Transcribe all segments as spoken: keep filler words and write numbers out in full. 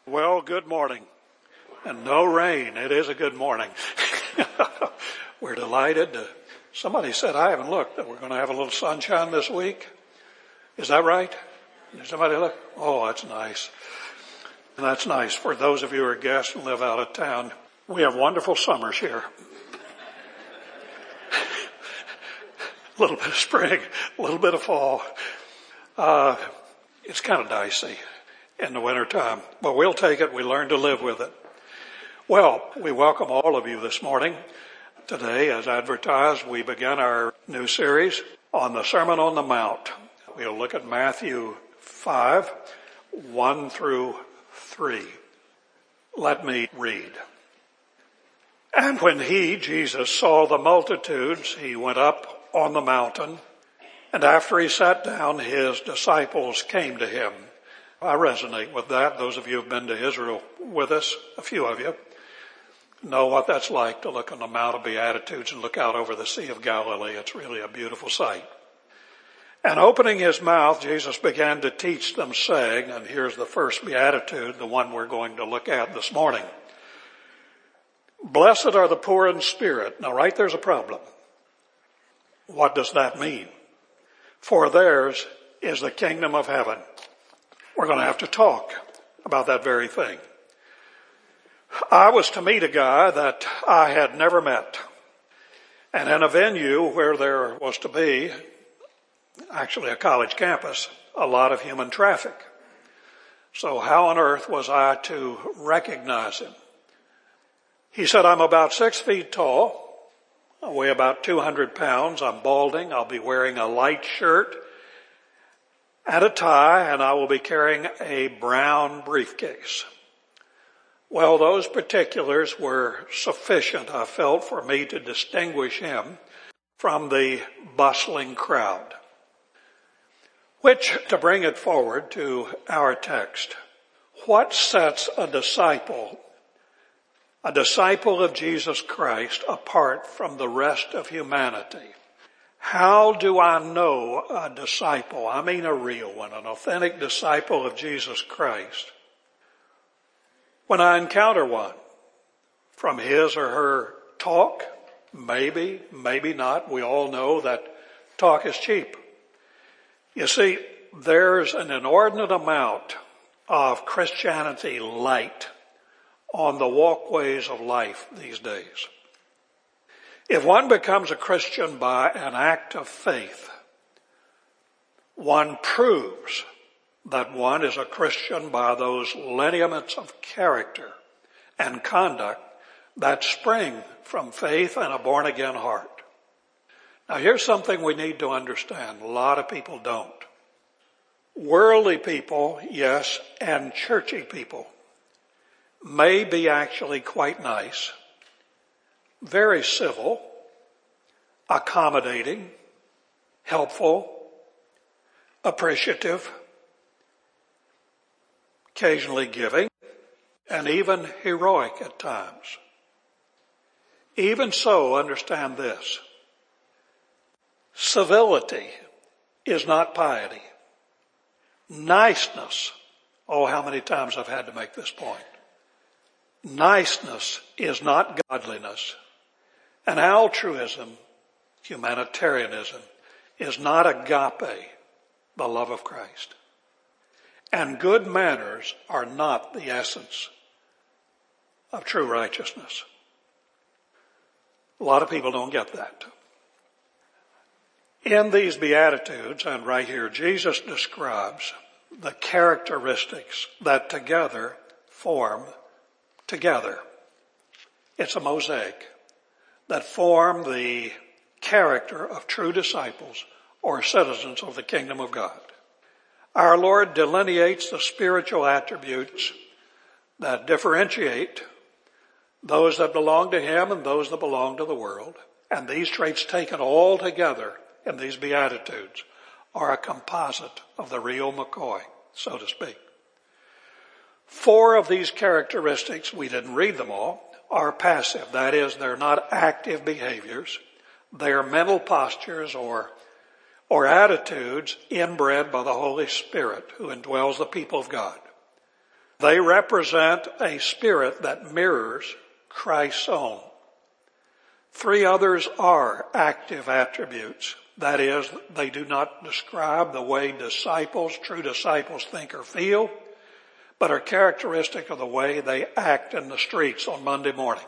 Well, good morning. And no rain. It is a good morning. We're delighted to, somebody said, I haven't looked, that we're going to have a little sunshine this week. Is that right? Did somebody look? Oh, that's nice. And that's nice for those of you who are guests and live out of town. We have wonderful summers here. A little bit of spring, a little bit of fall. Uh, it's kind of dicey in the wintertime, but we'll take it. We learn to live with it. Well, we welcome all of you this morning. Today, as advertised, we begin our new series on the Sermon on the Mount. We'll look at Matthew five, one through three. Let me read. And when he, Jesus, saw the multitudes, he went up on the mountain, and after he sat down, his disciples came to him. I resonate with that. Those of you who have been to Israel with us, a few of you, know what that's like to look on the Mount of Beatitudes and look out over the Sea of Galilee. It's really a beautiful sight. And opening his mouth, Jesus began to teach them, saying, and here's the first beatitude, the one we're going to look at this morning. Blessed are the poor in spirit. Now, right there's a problem. What does that mean? For theirs is the kingdom of heaven. We're going to have to talk about that very thing. I was to meet a guy that I had never met. And in a venue where there was to be, actually a college campus, a lot of human traffic. So how on earth was I to recognize him? He said, I'm about six feet tall. I weigh about two hundred pounds. I'm balding. I'll be wearing a light shirt and a tie, and I will be carrying a brown briefcase. Well, those particulars were sufficient, I felt, for me to distinguish him from the bustling crowd. Which, to bring it forward to our text, what sets a disciple, a disciple of Jesus Christ, apart from the rest of humanity? How do I know a disciple? I mean a real one, an authentic disciple of Jesus Christ. When I encounter one, from his or her talk, maybe, maybe not. We all know that talk is cheap. You see, there's an inordinate amount of Christianity light on the walkways of life these days. If one becomes a Christian by an act of faith, one proves that one is a Christian by those lineaments of character and conduct that spring from faith and a born-again heart. Now here's something we need to understand. A lot of people don't. Worldly people, yes, and churchy people may be actually quite nice, very civil, accommodating, helpful, appreciative, occasionally giving, and even heroic at times. Even so, understand this. Civility is not piety. Niceness, oh, how many times I've had to make this point. Niceness is not godliness. And altruism, humanitarianism, is not agape, the love of Christ. And good manners are not the essence of true righteousness. A lot of people don't get that. In these Beatitudes, and right here, Jesus describes the characteristics that together form together. It's a mosaic that form the character of true disciples or citizens of the kingdom of God. Our Lord delineates the spiritual attributes that differentiate those that belong to him and those that belong to the world. And these traits taken all together in these Beatitudes are a composite of the real McCoy, so to speak. Four of these characteristics, we didn't read them all, are passive. That is, they're not active behaviors. They are mental postures or, or attitudes inbred by the Holy Spirit who indwells the people of God. They represent a spirit that mirrors Christ's own. Three others are active attributes. That is, they do not describe the way disciples, true disciples, think or feel, but are characteristic of the way they act in the streets on Monday morning.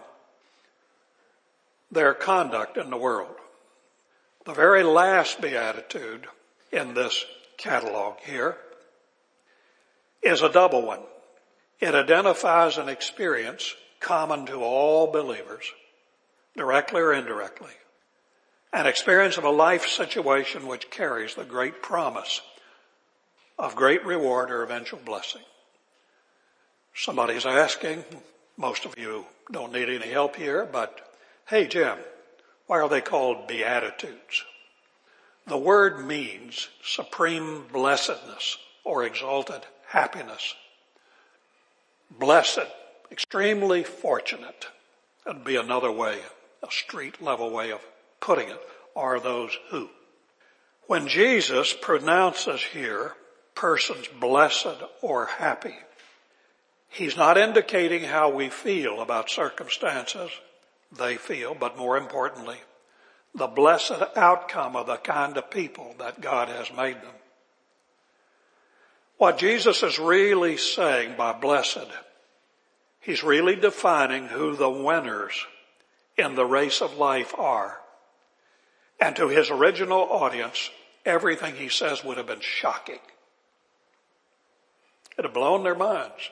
Their conduct in the world. The very last beatitude in this catalog here is a double one. It identifies an experience common to all believers, directly or indirectly. An experience of a life situation which carries the great promise of great reward or eventual blessing. Somebody's asking, most of you don't need any help here, but hey Jim, why are they called Beatitudes? The word means supreme blessedness or exalted happiness. Blessed, extremely fortunate. That'd be another way, a street level way of putting it, are those who. When Jesus pronounces here persons blessed or happy, he's not indicating how we feel about circumstances they feel, but more importantly, the blessed outcome of the kind of people that God has made them. What Jesus is really saying by blessed, he's really defining who the winners in the race of life are. And to his original audience, everything he says would have been shocking. It would have blown their minds.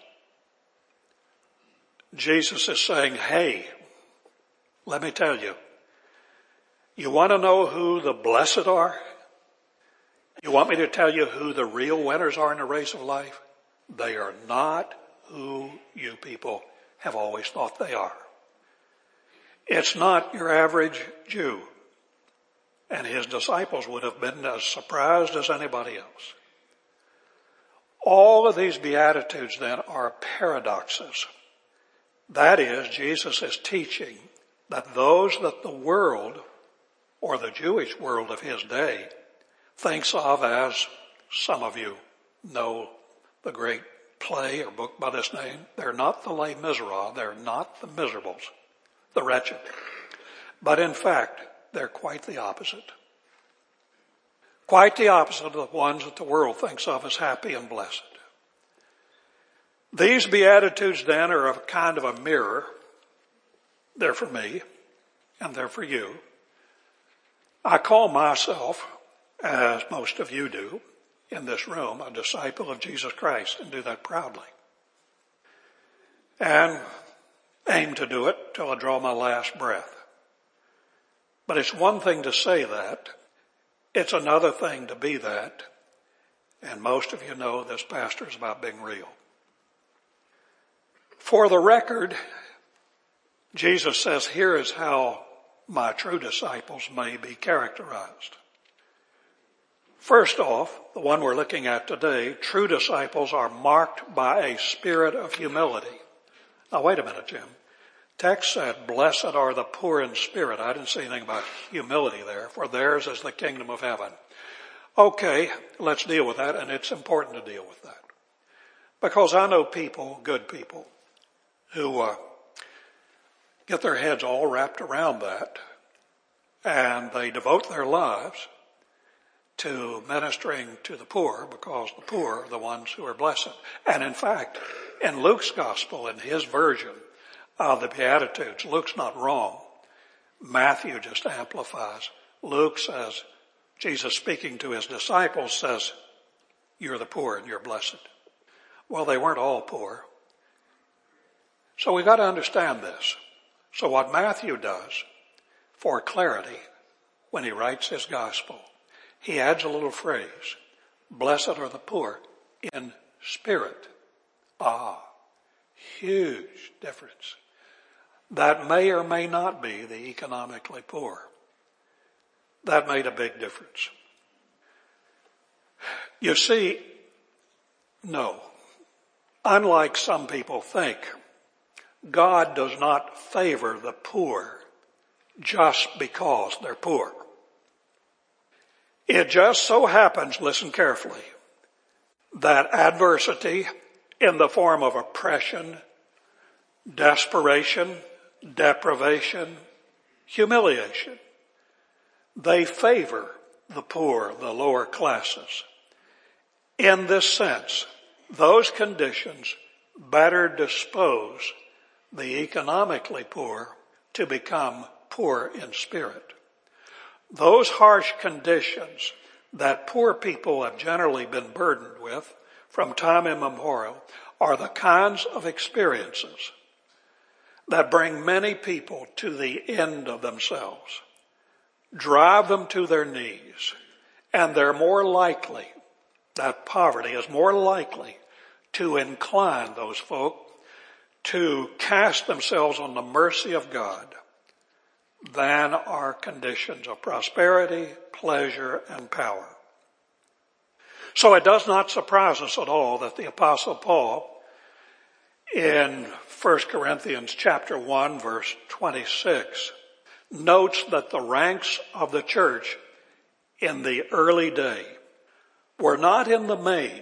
Jesus is saying, hey, let me tell you, you want to know who the blessed are? You want me to tell you who the real winners are in the race of life? They are not who you people have always thought they are. It's not your average Jew. And his disciples would have been as surprised as anybody else. All of these Beatitudes then are paradoxes. That is, Jesus is teaching that those that the world, or the Jewish world of his day, thinks of as, some of you know the great play or book by this name, they're not the Les Miserables, they're not the miserables, the wretched. But in fact, they're quite the opposite. Quite the opposite of the ones that the world thinks of as happy and blessed. These Beatitudes then are a kind of a mirror. They're for me and they're for you. I call myself, as most of you do in this room, a disciple of Jesus Christ, and do that proudly. And aim to do it till I draw my last breath. But it's one thing to say that. It's another thing to be that. And most of you know this pastor is about being real. For the record, Jesus says, here is how my true disciples may be characterized. First off, the one we're looking at today, true disciples are marked by a spirit of humility. Now wait a minute, Jim. Text said, blessed are the poor in spirit. I didn't see anything about humility there, for theirs is the kingdom of heaven. Okay, let's deal with that, and it's important to deal with that. Because I know people, good people, who uh, get their heads all wrapped around that, and they devote their lives to ministering to the poor, because the poor are the ones who are blessed. And in fact, in Luke's gospel, in his version of the Beatitudes, Luke's not wrong. Matthew just amplifies. Luke says, Jesus speaking to his disciples says, you're the poor and you're blessed. Well, they weren't all poor. So we've got to understand this. So what Matthew does for clarity when he writes his gospel, he adds a little phrase, blessed are the poor in spirit. Ah, huge difference. That may or may not be the economically poor. That made a big difference. You see, no. Unlike some people think, God does not favor the poor just because they're poor. It just so happens, listen carefully, that adversity in the form of oppression, desperation, deprivation, humiliation. They favor the poor, the lower classes. In this sense, those conditions better dispose the economically poor to become poor in spirit. Those harsh conditions that poor people have generally been burdened with from time immemorial are the kinds of experiences that bring many people to the end of themselves, drive them to their knees, and they're more likely, that poverty is more likely to incline those folk to cast themselves on the mercy of God than are conditions of prosperity, pleasure, and power. So it does not surprise us at all that the Apostle Paul in First Corinthians chapter one verse twenty-six notes that the ranks of the church in the early day were not in the main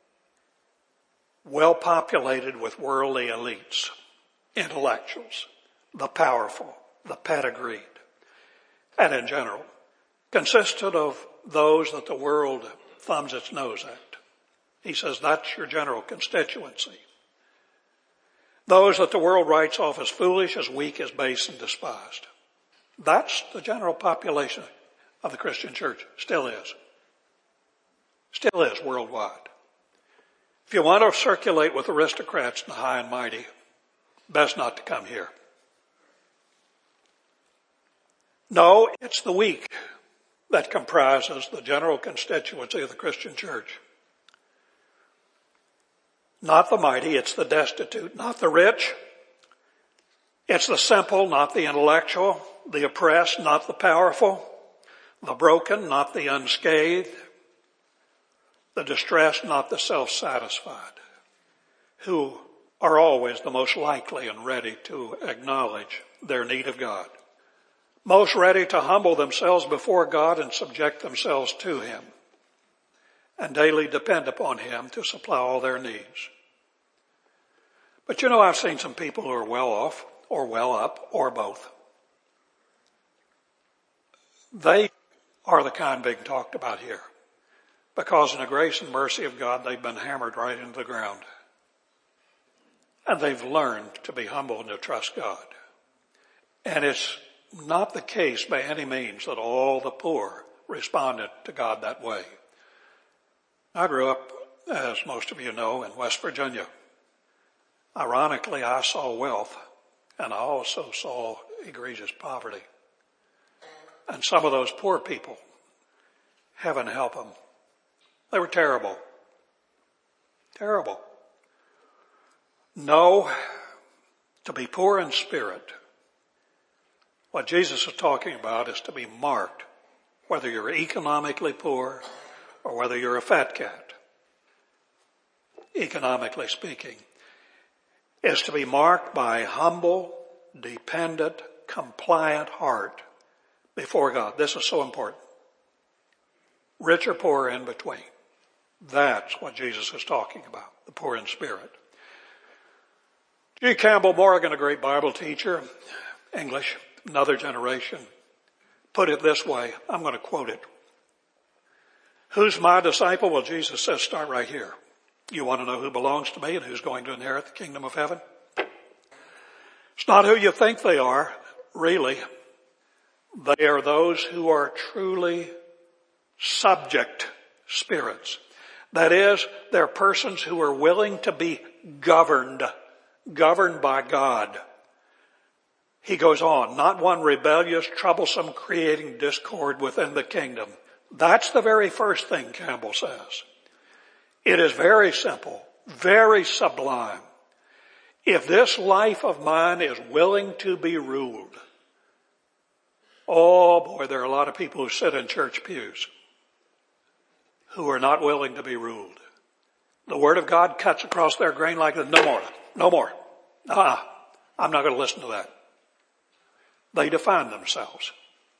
well populated with worldly elites, intellectuals, the powerful, the pedigreed, and in general consisted of those that the world thumbs its nose at. He says that's your general constituency. Those that the world writes off as foolish, as weak, as base, and despised. That's the general population of the Christian church. Still is. Still is worldwide. If you want to circulate with aristocrats and the high and mighty, best not to come here. No, it's the weak that comprises the general constituency of the Christian church. Not the mighty, it's the destitute, not the rich. It's the simple, not the intellectual, the oppressed, not the powerful, the broken, not the unscathed, the distressed, not the self-satisfied, who are always the most likely and ready to acknowledge their need of God, most ready to humble themselves before God and subject themselves to Him, and daily depend upon Him to supply all their needs. But you know, I've seen some people who are well off, or well up, or both. They are the kind being talked about here, because in the grace and mercy of God, they've been hammered right into the ground. And they've learned to be humble and to trust God. And it's not the case by any means that all the poor responded to God that way. I grew up, as most of you know, in West Virginia. Ironically, I saw wealth, and I also saw egregious poverty. And some of those poor people, heaven help them, they were terrible. Terrible. No, to be poor in spirit, what Jesus is talking about is to be marked, whether you're economically poor or whether you're a fat cat, economically speaking, is to be marked by a humble, dependent, compliant heart before God. This is so important. Rich or poor in between. That's what Jesus is talking about, the poor in spirit. G. Campbell Morgan, a great Bible teacher, English, another generation, put it this way. I'm going to quote it. Who's my disciple? Well, Jesus says, start right here. You want to know who belongs to me and who's going to inherit the kingdom of heaven? It's not who you think they are, really. They are those who are truly subject spirits. That is, they're persons who are willing to be governed, governed by God. He goes on, not one rebellious, troublesome, creating discord within the kingdom. That's the very first thing Campbell says. It is very simple, very sublime. If this life of mine is willing to be ruled, oh boy, there are a lot of people who sit in church pews who are not willing to be ruled. The Word of God cuts across their grain like this. No more. No more. Ah, I'm not going to listen to that. They define themselves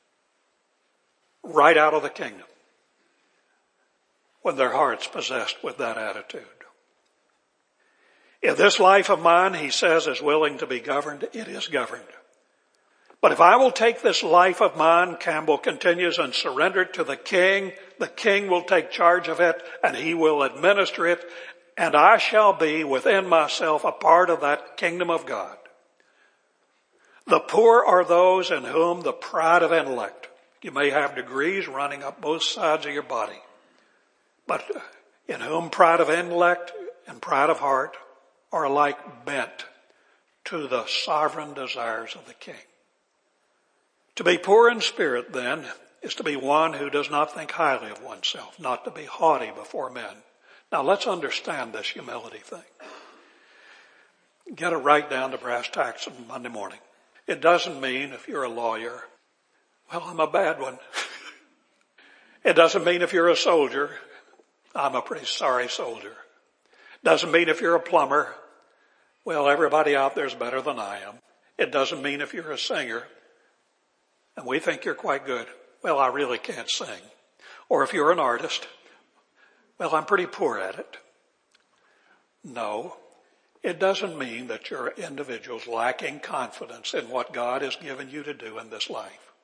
right out of the kingdom when their heart's possessed with that attitude. If this life of mine, he says, is willing to be governed, it is governed. But if I will take this life of mine, Campbell continues, and surrender it to the king, the king will take charge of it and he will administer it, and I shall be within myself a part of that kingdom of God. The poor are those in whom the pride of intellect. You may have degrees running up both sides of your body, but in whom pride of intellect and pride of heart are alike bent to the sovereign desires of the king. To be poor in spirit, then, is to be one who does not think highly of oneself, not to be haughty before men. Now let's understand this humility thing. Get it right down to brass tacks on Monday morning. It doesn't mean if you're a lawyer, well, I'm a bad one. It doesn't mean if you're a soldier, I'm a pretty sorry soldier. Doesn't mean if you're a plumber, well, everybody out there is better than I am. It doesn't mean if you're a singer, and we think you're quite good, well, I really can't sing. Or if you're an artist, well, I'm pretty poor at it. No, it doesn't mean that you're individuals lacking confidence in what God has given you to do in this life.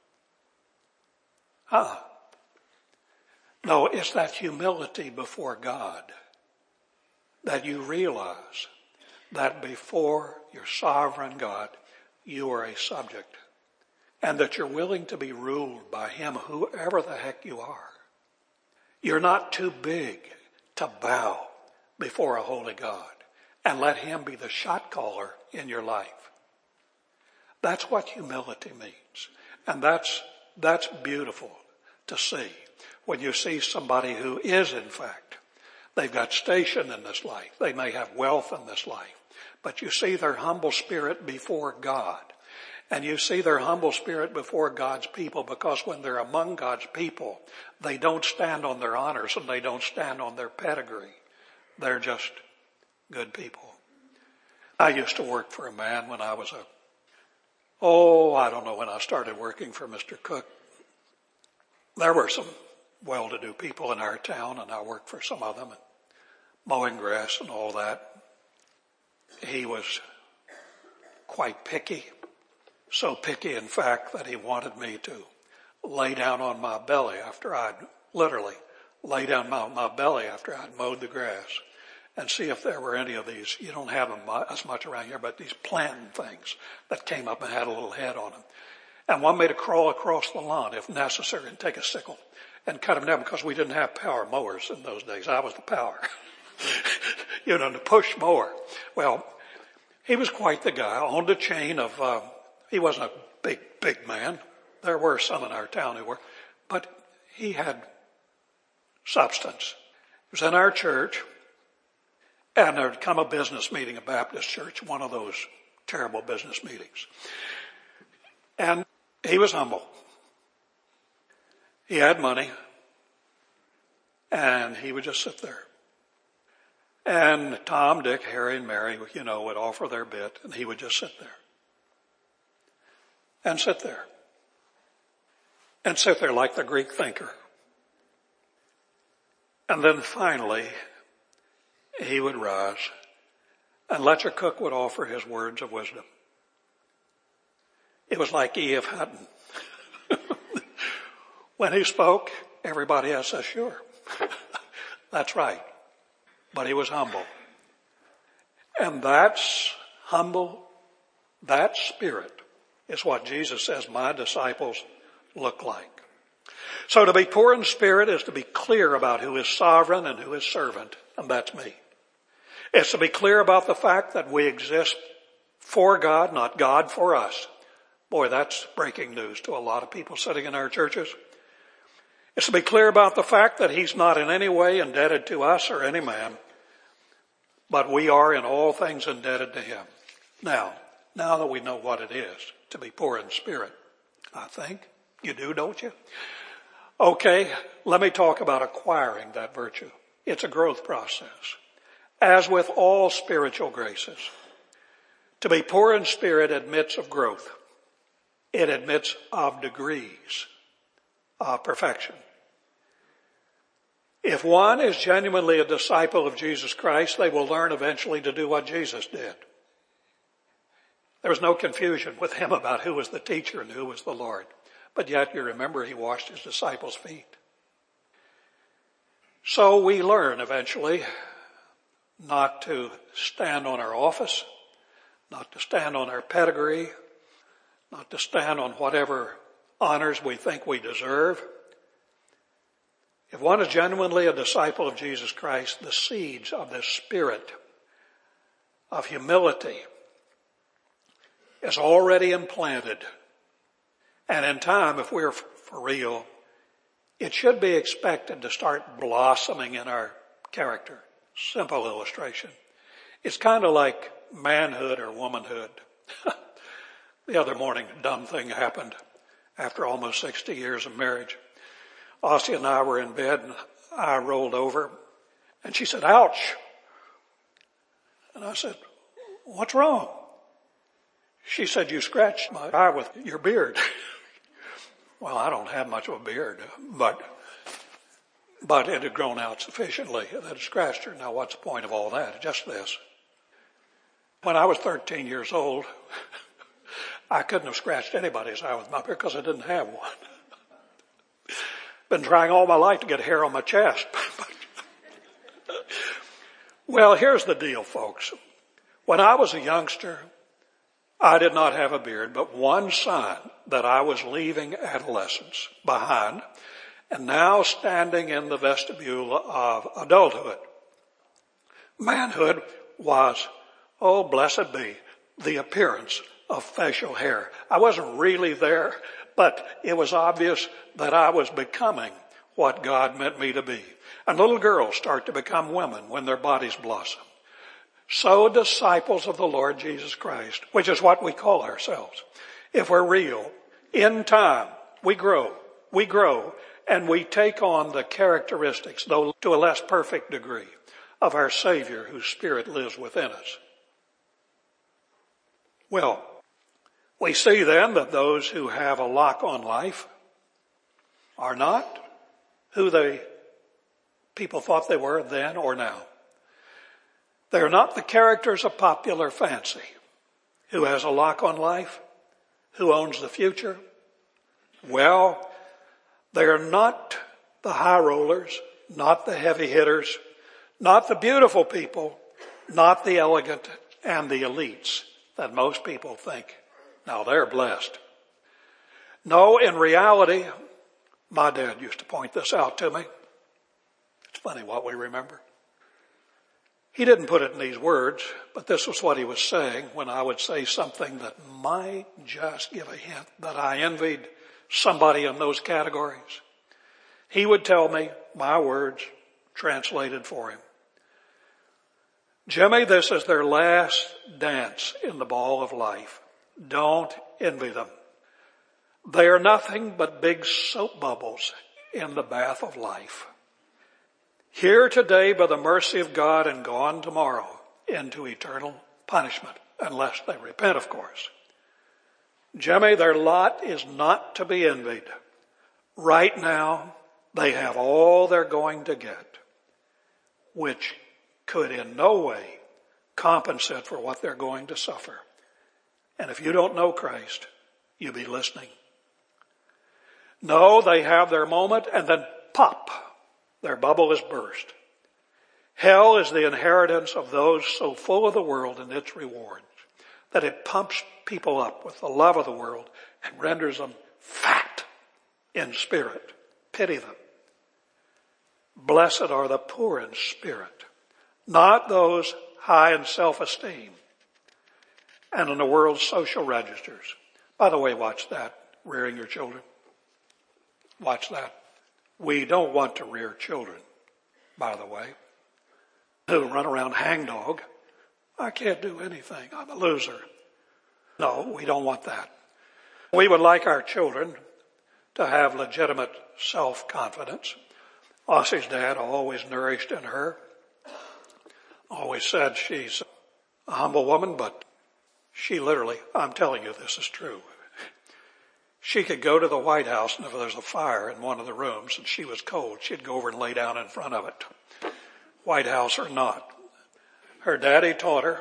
Huh? No, it's that humility before God that you realize that before your sovereign God, you are a subject. And that you're willing to be ruled by him, whoever the heck you are. You're not too big to bow before a holy God and let him be the shot caller in your life. That's what humility means. And that's, that's beautiful to see when you see somebody who is, in fact, they've got station in this life. They may have wealth in this life, but you see their humble spirit before God. And you see their humble spirit before God's people, because when they're among God's people, they don't stand on their honors and they don't stand on their pedigree. They're just good people. I used to work for a man when I was a, oh, I don't know when I started working for Mister Cook. There were some well-to-do people in our town, and I worked for some of them, and mowing grass and all that. He was quite picky. So picky, in fact, that he wanted me to lay down on my belly after I'd, literally, lay down on my, my belly after I'd mowed the grass and see if there were any of these, you don't have them as much around here, but these plantain things that came up and had a little head on them. And one made to crawl across the lawn, if necessary, and take a sickle and cut them down, because we didn't have power mowers in those days. I was the power. You know, the push mower. Well, he was quite the guy, owned a chain of, uh, he wasn't a big, big man. There were some in our town who were, but he had substance. He was in our church, and there would come a business meeting, a Baptist church, one of those terrible business meetings. And he was humble. He had money, and he would just sit there. And Tom, Dick, Harry, and Mary, you know, would offer their bit, and he would just sit there. And sit there. And sit there like the Greek thinker. And then finally, he would rise, and Letcher Cook would offer his words of wisdom. It was like E F. Hutton. When he spoke, everybody else said, sure. That's right. But he was humble. And that's humble, that spirit is what Jesus says my disciples look like. So to be poor in spirit is to be clear about who is sovereign and who is servant, and that's me. It's to be clear about the fact that we exist for God, not God for us. Boy, that's breaking news to a lot of people sitting in our churches. It's to be clear about the fact that he's not in any way indebted to us or any man, but we are in all things indebted to him. Now, now that we know what it is to be poor in spirit, I think you do, don't you? Okay, let me talk about acquiring that virtue. It's a growth process. As with all spiritual graces, to be poor in spirit admits of growth. It admits of degrees of perfection. If one is genuinely a disciple of Jesus Christ, they will learn eventually to do what Jesus did. There was no confusion with him about who was the teacher and who was the Lord. But yet you remember he washed his disciples' feet. So we learn eventually not to stand on our office, not to stand on our pedigree, not to stand on whatever honors we think we deserve. If one is genuinely a disciple of Jesus Christ, the seeds of this spirit of humility is already implanted. And in time, if we're for real, it should be expected to start blossoming in our character. Simple illustration. It's kind of like manhood or womanhood. The other morning, a dumb thing happened after almost sixty years of marriage. Ossie and I were in bed and I rolled over and she said, ouch. And I said, what's wrong? She said, you scratched my eye with your beard. Well, I don't have much of a beard, but, but it had grown out sufficiently that it scratched her. Now what's the point of all that? Just this. When I was thirteen years old, I couldn't have scratched anybody's eye with my beard because I didn't have one. Been trying all my life to get hair on my chest. Well, here's the deal, folks. When I was a youngster, I did not have a beard, but one sign that I was leaving adolescence behind and now standing in the vestibule of adulthood. Manhood was, oh, blessed be, the appearance of facial hair. I wasn't really there, but it was obvious that I was becoming what God meant me to be. And little girls start to become women when their bodies blossom. So disciples of the Lord Jesus Christ, which is what we call ourselves, if we're real, in time, we grow, we grow, and we take on the characteristics, though to a less perfect degree, of our Savior whose Spirit lives within us. Well, we see then that those who have a lock on life are not who they people thought they were then or now. They are not the characters of popular fancy. Who has a lock on life? Who owns the future? Well, they are not the high rollers, not the heavy hitters, not the beautiful people, not the elegant and the elites that most people think. Now they're blessed. No, in reality, my dad used to point this out to me. It's funny what we remember. He didn't put it in these words, but this was what he was saying when I would say something that might just give a hint that I envied somebody in those categories. He would tell me my words translated for him. Jimmy, this is their last dance in the ball of life. Don't envy them. They are nothing but big soap bubbles in the bath of life. Here today by the mercy of God and gone tomorrow into eternal punishment, unless they repent, of course. Jimmy, their lot is not to be envied. Right now, they have all they're going to get, which could in no way compensate for what they're going to suffer. And if you don't know Christ, you be listening. No, they have their moment and then pop, their bubble is burst. Hell is the inheritance of those so full of the world and its rewards that it pumps people up with the love of the world and renders them fat in spirit. Pity them. Blessed are the poor in spirit, not those high in self-esteem and in the world's social registers. By the way, watch that, rearing your children. Watch that. We don't want to rear children, by the way, who run around hangdog. I can't do anything. I'm a loser. No, we don't want that. We would like our children to have legitimate self-confidence. Ossie's dad always nourished in her. Always said she's a humble woman, but she literally, I'm telling you this is true. She could go to the White House, and if there's a fire in one of the rooms and she was cold, she'd go over and lay down in front of it, White House or not. Her daddy taught her,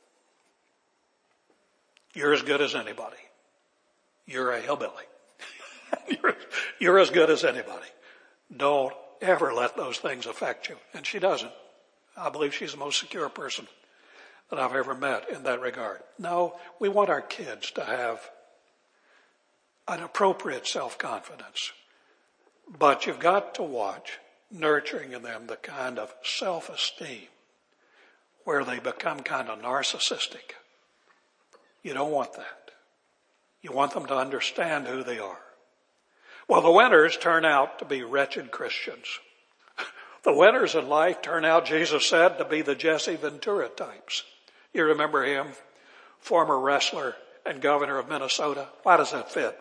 you're as good as anybody. You're a hillbilly. you're, you're as good as anybody. Don't ever let those things affect you. And she doesn't. I believe she's the most secure person that I've ever met in that regard. No, we want our kids to have an appropriate self-confidence. But you've got to watch nurturing in them the kind of self-esteem where they become kind of narcissistic. You don't want that. You want them to understand who they are. Well, the winners turn out to be wretched Christians. The winners in life turn out, Jesus said, to be the Jesse Ventura types. You remember him, former wrestler and governor of Minnesota? Why does that fit?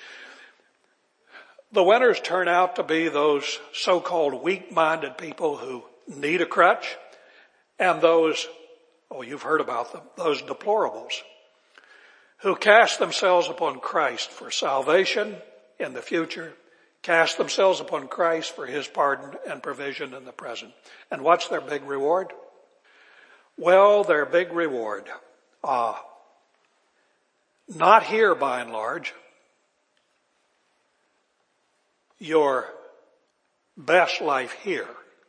The winners turn out to be those so-called weak-minded people who need a crutch, and those, oh, you've heard about them, those deplorables who cast themselves upon Christ for salvation in the future, cast themselves upon Christ for his pardon and provision in the present. And what's their big reward? Well, their big reward, uh, not here by and large. Your best life here.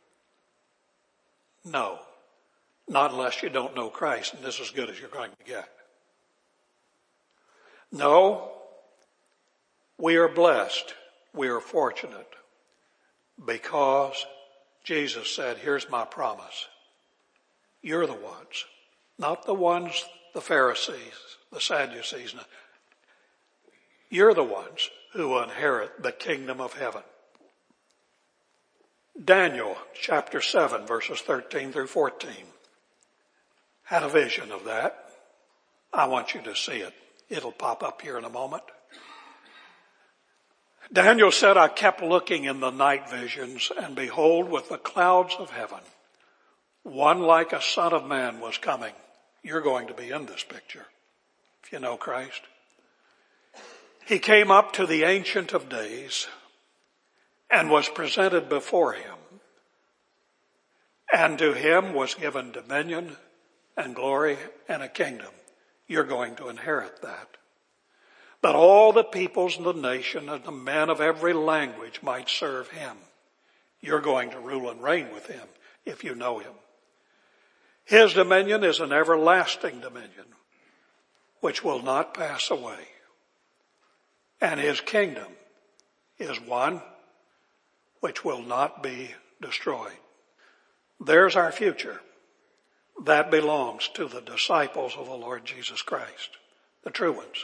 No, not unless you don't know Christ, and this is as good as you're going to get. No, we are blessed, we are fortunate, because Jesus said, here's my promise. You're the ones, not the ones, the Pharisees, the Sadducees. You're the ones who will inherit the kingdom of heaven. Daniel chapter seven, verses thirteen through fourteen, had a vision of that. I want you to see it. It'll pop up here in a moment. Daniel said, I kept looking in the night visions, and behold, with the clouds of heaven, one like a son of man was coming. You're going to be in this picture, if you know Christ. He came up to the Ancient of Days and was presented before him. And to him was given dominion and glory and a kingdom. You're going to inherit that. That all the peoples and the nation and the men of every language might serve him. You're going to rule and reign with him if you know him. His dominion is an everlasting dominion which will not pass away. And his kingdom is one which will not be destroyed. There's our future. That belongs to the disciples of the Lord Jesus Christ, the true ones.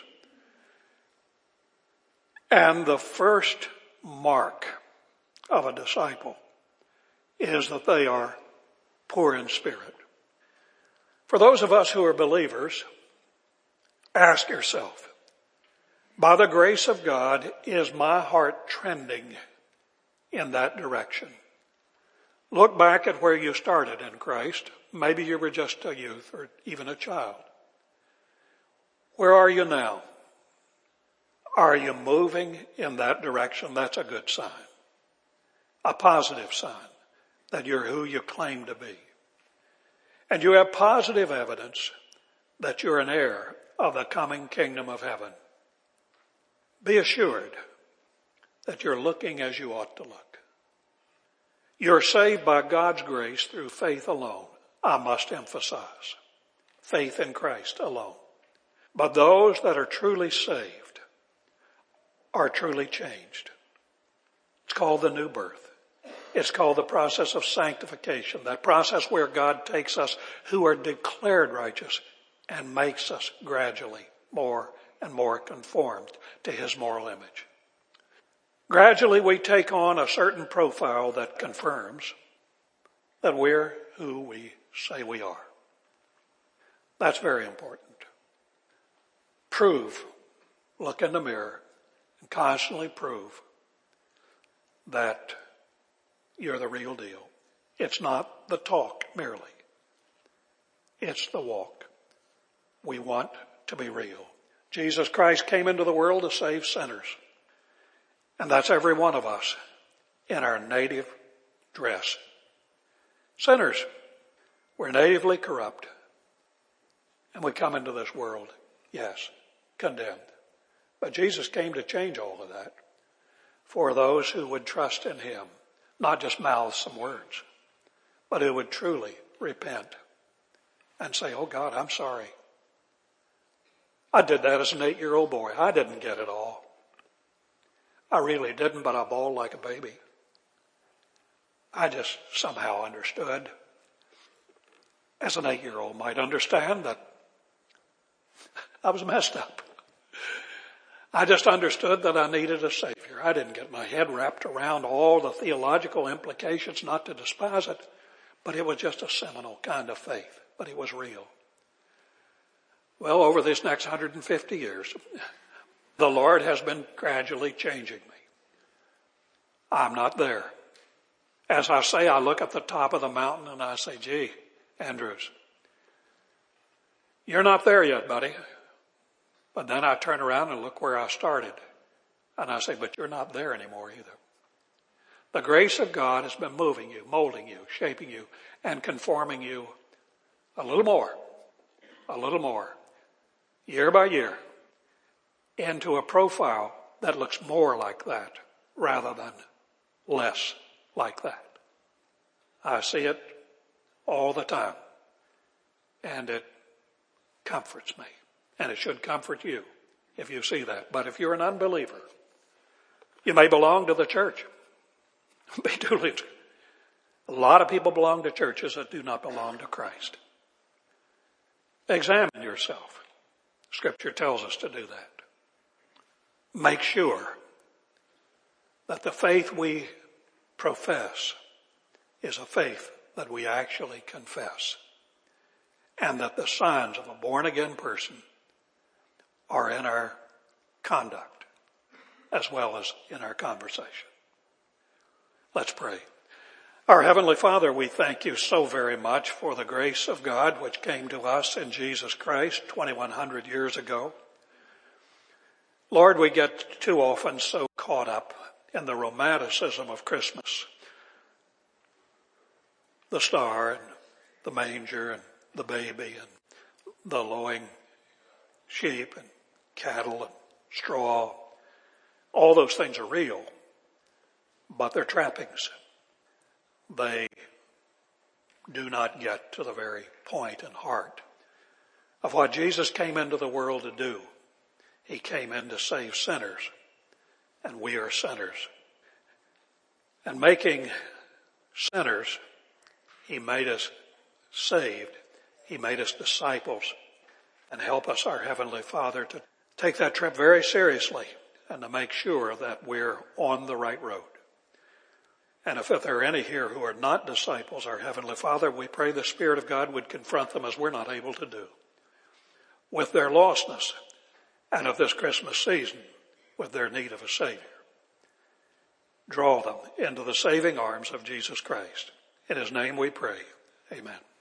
And the first mark of a disciple is that they are poor in spirit. For those of us who are believers, ask yourself, by the grace of God, is my heart trending in that direction? Look back at where you started in Christ. Maybe you were just a youth or even a child. Where are you now? Are you moving in that direction? That's a good sign. A positive sign that you're who you claim to be. And you have positive evidence that you're an heir of the coming kingdom of heaven. Be assured that you're looking as you ought to look. You're saved by God's grace through faith alone. I must emphasize, faith in Christ alone. But those that are truly saved are truly changed. It's called the new birth. It's called the process of sanctification, that process where God takes us who are declared righteous and makes us gradually more and more conformed to his moral image. Gradually we take on a certain profile that confirms that we're who we say we are. That's very important. Prove, look in the mirror and constantly prove that you're the real deal. It's not the talk merely. It's the walk. We want to be real. Jesus Christ came into the world to save sinners. And that's every one of us in our native dress. Sinners. We're natively corrupt. And we come into this world, yes, condemned. But Jesus came to change all of that for those who would trust in him, not just mouth some words, but who would truly repent and say, oh God, I'm sorry. I did that as an eight-year-old boy. I didn't get it all. I really didn't, but I bawled like a baby. I just somehow understood, as an eight-year-old might understand, that I was messed up. I just understood that I needed a Savior. I didn't get my head wrapped around all the theological implications, not to despise it, but it was just a seminal kind of faith, but it was real. Well, over this next one hundred fifty years, the Lord has been gradually changing me. I'm not there. As I say, I look at the top of the mountain and I say, gee, Andrews, you're not there yet, buddy. But then I turn around and look where I started. And I say, but you're not there anymore either. The grace of God has been moving you, molding you, shaping you, and conforming you a little more, a little more, year by year, into a profile that looks more like that rather than less like that. I see it all the time, and it comforts me. And it should comfort you if you see that. But if you're an unbeliever, you may belong to the church. Be duly. A lot of people belong to churches that do not belong to Christ. Examine yourself. Scripture tells us to do that. Make sure that the faith we profess is a faith that we actually confess, and that the signs of a born-again person are in our conduct as well as in our conversation. Let's pray. Our Heavenly Father, we thank you so very much for the grace of God which came to us in Jesus Christ twenty-one hundred years ago. Lord, we get too often so caught up in the romanticism of Christmas. The star and the manger and the baby and the lowing sheep and cattle and straw. All those things are real, but they're trappings. They do not get to the very point and heart of what Jesus came into the world to do. He came in to save sinners, and we are sinners. And making sinners, he made us saved. He made us disciples, and help us, our Heavenly Father, to take that trip very seriously and to make sure that we're on the right road. And if there are any here who are not disciples, our Heavenly Father, we pray the Spirit of God would confront them as we're not able to do, with their lostness, and of this Christmas season, with their need of a Savior. Draw them into the saving arms of Jesus Christ. In his name we pray. Amen.